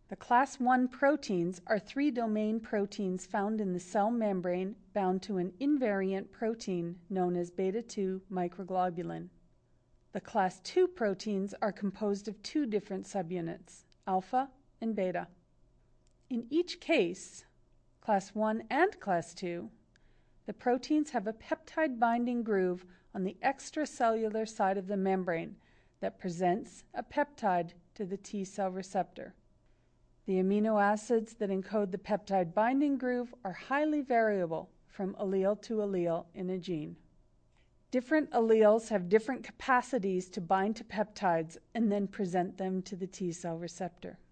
The class 1 proteins are 3-domain proteins found in the cell membrane bound to an invariant protein known as beta-2 microglobulin. The class 2 proteins are composed of 2 different subunits, alpha and beta. In each case, class 1 and class 2, the proteins have a peptide binding groove on the extracellular side of the membrane that presents a peptide to the T cell receptor. The amino acids that encode the peptide binding groove are highly variable from allele to allele in a gene. Different alleles have different capacities to bind to peptides and then present them to the T cell receptor.